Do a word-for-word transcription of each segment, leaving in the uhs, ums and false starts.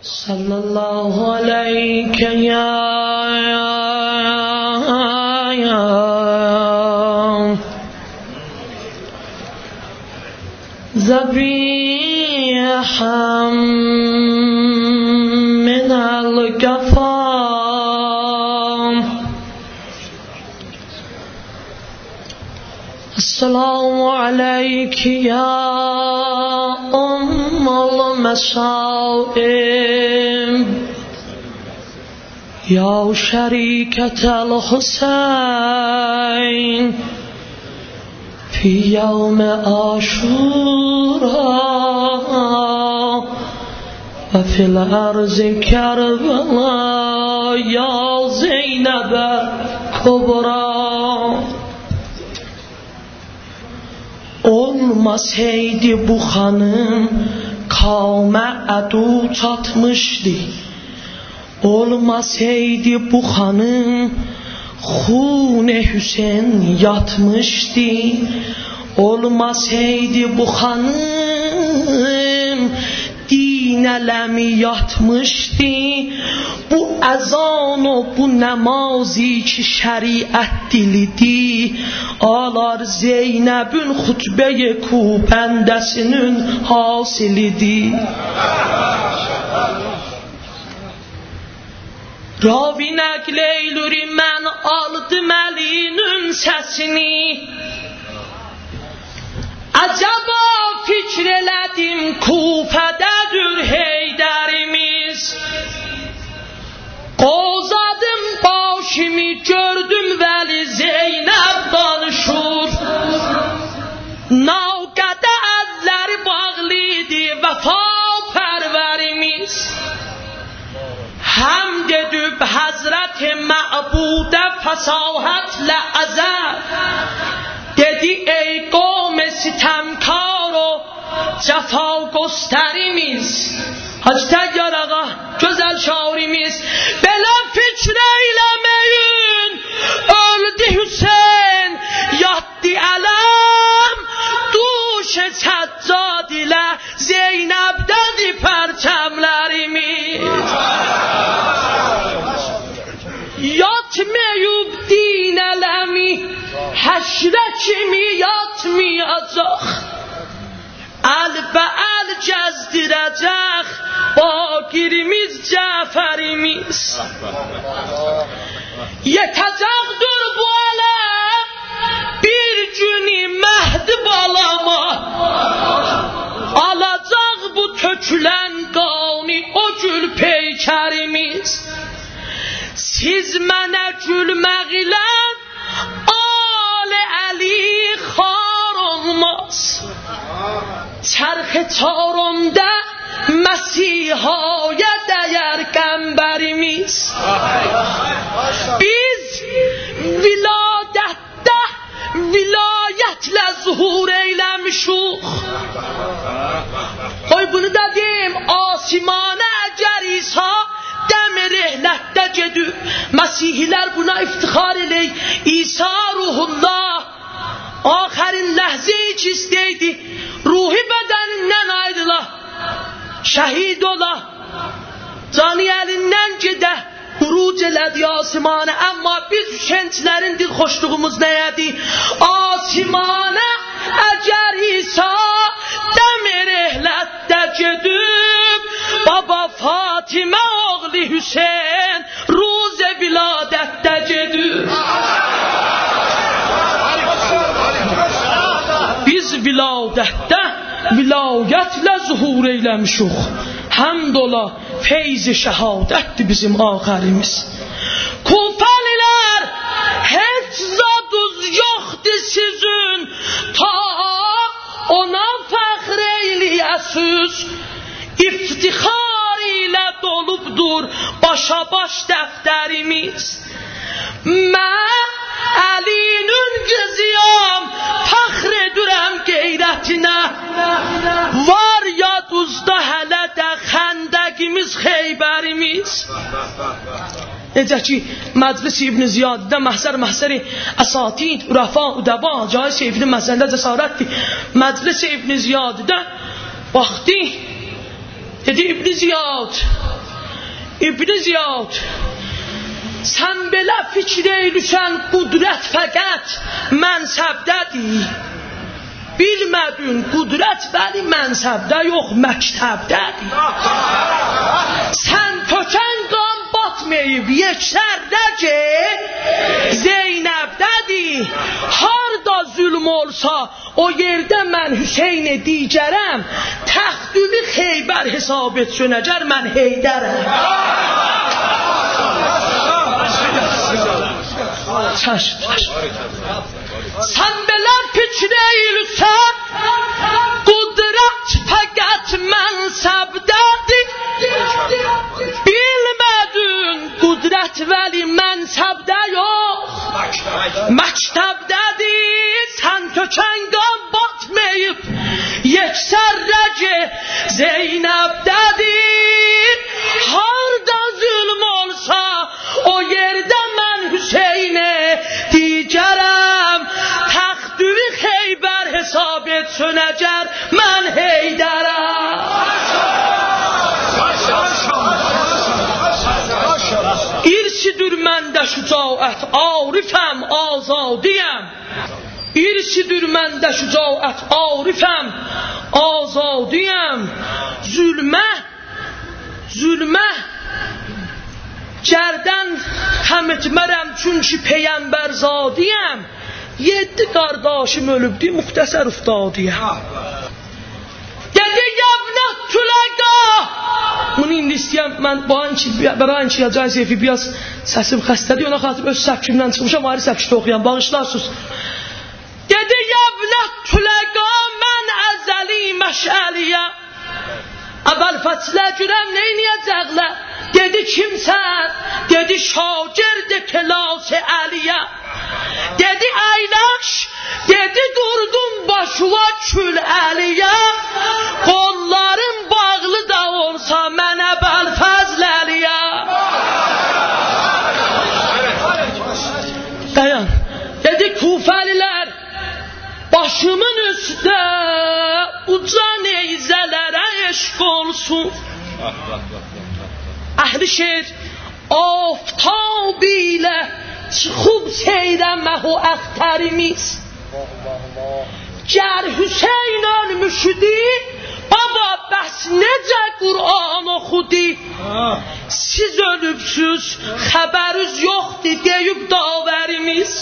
صلی الله علیک یا ذبیحا من الغفار. السلام علیک یا ام المصائب یا شریکة الحسین فی یوم عاشورا و فی الارض کربلا یا زینب کبرا. Olmasaydı bu hanım kavme adu çatmıştı. Olmasaydı bu hanım Hune Hüseyin yatmıştı. Olmasaydı bu hanım din elemi yatmıştı. Bu ezan و bu namazi ki şeriat dilidir alar Zeynep'in hutbe-i kupendesinin hasilidir. Ravi nəql eyluri mən aldım əlinin səsini. Acaba fikr elədim Kufədədir Heydərimiz. Qozadım başımı gördüm Vəli Zeynəb danışır. Navqədə əlləri bağlıydı vəfa pərvərimiz. Həmd edib Həzrət Məbudə fəsahətlə əzəb. Dedi ey qavm sitemkar o cefa gösterimiz. Hacı Təyyar ağa güzel şairimiz. Belə fikr eylemeyin öldü Hüseyin yattı ələm. Duşe səccad ilə Zeynəbdədir pərçəmlərimiz. Yatmayıb din ələmi həşrə kimi yatmayacaq. Əl bə əl gəzdirəcək Baqirimiz Cəfərimiz. Yetəcəkdir bu ələm bir günü Məhdi balama. Alacaq bu tökülən qani o gül peykərimiz. Siz mənə gülmək ilə Ali Əli xar olmaz. Çərx çarımda Məsihaya dəyər qəmbərimiz. Biz viladətdə vilayətlə zuhur eyləmişuq. Qoy bunu da deyim, asimanə əgər İsa dəmir ehlətdə gedib Məsihilər buna iftixar eləyik. İsa ruhullah axərin ləhzə-i ki istəydi ruhi bədənindən ayrıla, şəhid ola, canı əlindən gedə huruc elədi asimanə. Amma biz şənçilərin dil xoşluğumuz nəyədir? Asimanə əgər İsa dəmir ehlətdə gedib baba Fatimə oğlu Hüseyin ruz viladətdə gedib. Biz viladətdə vilayətlə zuhur eyləmişuq. Həmd ola feyz-i şəhadətdir bizim axərimiz. Kufəlilər heç zaduz yoxdur sizin ta ona fəxr eyləyəsiz. İftixar ilə dolubdur başa baş dəftərimiz. Mən Əlinin qızıyam, fəxr edirəm qeyrətinə. Var yaduzda hələ də xəndəqimiz, Xeybərimiz. Necə ki Məclis İbn Ziyaddə məhzər məhzəri əsatid, ürəfa, udəba, cahil seyfinin məhzərində cəsarətdir. Məclis İbn Ziyaddə baxdı, dedi İbn Ziyad İbn Ziyad, sən belə fikr eylüsən, qudrət fəqət mənsəbdədir. Bilmədin, qudrət bəli mənsəbdə yox, məktəbdədir. Sən tökən qan batmayıb, yeksərdə ki, Zeynəbdədir. Harda zülm olsa, o yerdə mən Hüseyni digərəm, təxtülü Xeybər hesab et sönəcər, mən Heydərəm. Çəşd, çəşd. Sən belə fikr eylüsən, qudrət fəqət mənsəbdədir. Bilmədin, qudrət vəli mənsəbdə yox, məktəbdədir. Sən tökən qan batmayıb, yeksərrəci Zeynəbdədir. Harda zülm olsa, o yerdə mən Hüseyni digərəm, təxtülü Xeybər hesab et sönəcər, mən Heydərəm. İrsidir məndə şücaət, arifəm, azadiyəm. İrsidir məndə şücaət, arifəm, azadiyəm. Zülmə, zülmə Cərdən həm etmərəm, çünki Peyyəmbərzadiyəm. Yedi qardaşım ölübdü, muxtəsər uftadiyəm. Dedi yabnət tüləqa. Bunu indi istəyəm, mən bərayin ki, yacay zeyfi, biraz səsim xəstədir, ona xatib öz səbkimdən çıxmışam, ayrı səbkişdə oxuyan, bağışlarsınız. Dedi yabnət tüləqa, mən əzəli məşəliyə. Əvvəl fəslə görəm, neyniyəcəklə? Dedi kimsən? Dedi şagird klas-ı Əliyə. Dedi əyləş, dedi durdum başıva kül Əliyə. Qollarım bağlı da olsa mənə bəlfəzl Əliyə. Dayan. Dedi Kufəlilər, başımın üstə uca neyzələrə eşq olsun. Əhli şeir, aftab ilə çıxıb seyrəməh o əxtərimiz. Gər Hüseyn ölmüşüdü, baba bəs necə Qur'an oxudi? Siz ölübsüz, xəbəriz yoxdur deyib davərimiz.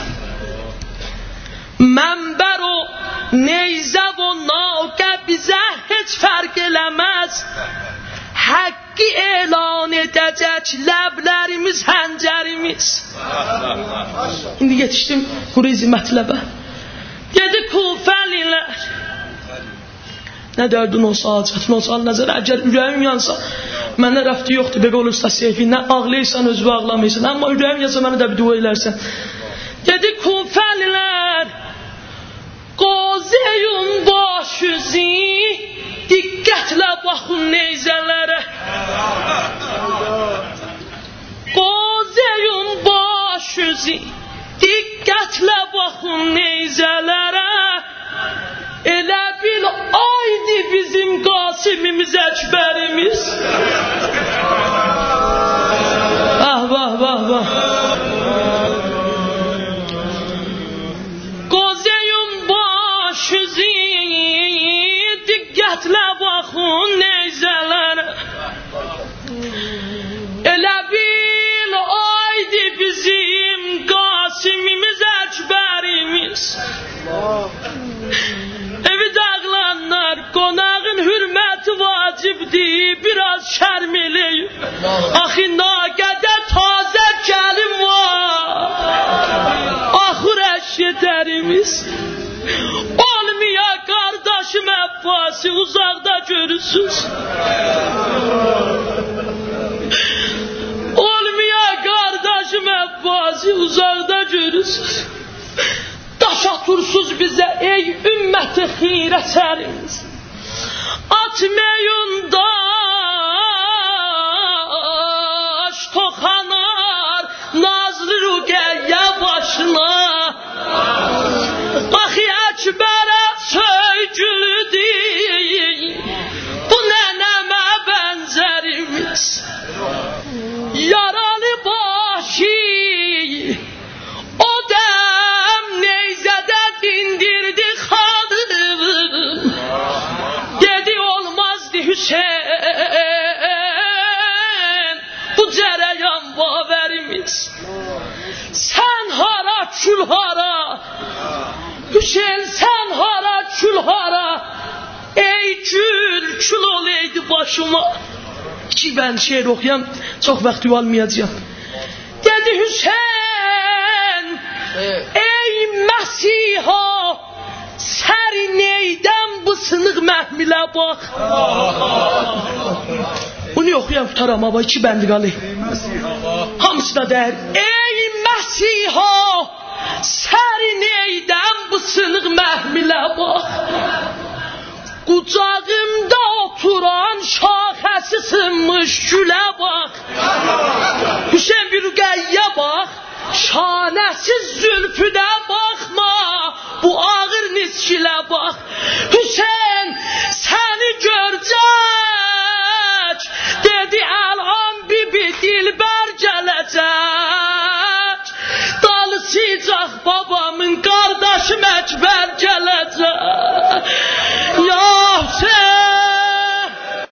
Mənbər o neyzə o naqə bizə heç fərq eləməz. Hakkı elan edecek ləblərimiz, həncərimiz. İndi yetişdim Qurizi mətləbə. Dedi Kufəlilər, nə dərdin olsa, acətin olsa, nəzərə, əgər ürəyim yansa, mənə rəfti yoxdur, bəqə olur usta seyfi, nə ağlayırsan, özü ağlamayırsan, amma ürəyim yansa, mənə də bir dua elərsən. Dedi Kufəlilər, qaziyun başüzi, diqqətlə baxın neyzələrə. Qaziyun başüzi, diqqətlə baxın neyzələrə. Elə bil aydı bizim Qasimimiz, Əkbərimiz. Ah, vah, vah, vah. Qaziyun başüzi, diqqətlə baxın neyzələrə. Elə bil aydı bizim Qasimimiz, Əkbərimiz. Evi dağlanlar, qonağın hürməti vacibdir, biraz şərm eləyib. Axı naqədə tazə gəlim var, axır əşyətərimiz. Olmaya qardaşım Əbbasi, uzaqda görürsünüz. Olmaya qardaşım Əbbasi, uzaqda görürsünüz. Daş atırsız bizə, ey ümməti xeyrətərimiz. Atmayın daş, toxanar nazlı rüqəyyə başına. Axı Əkbərə söygülüdür, bu nənəmə bənzərimiz. kül hara. Hüseyin sen hara, kül hara. Ey kül, kül olaydı başıma. Ki ben şiir okuyan çok vakti almayacağım. Dedi Hüseyin, ey Mesiha, seri neyden bu sınık məhmilə bax. Bunu okuyan tutaram ama iki bəndi qalı. Hamısı da der. Ey Mesiha, seri neyden bu sınık məhmilə bax. Qucağımda oturan şaxəsi sınmış gülə bax. Hüseyin bir rüqəyyə bax. Şanəsiz zülfüdə baxma. Bu ağır niskilə bax. Hüseyin səni görcək. Dedi əlan bibi dilbər gələcək. Dalı sicaq babamın qardaşı Məkbər gələcək.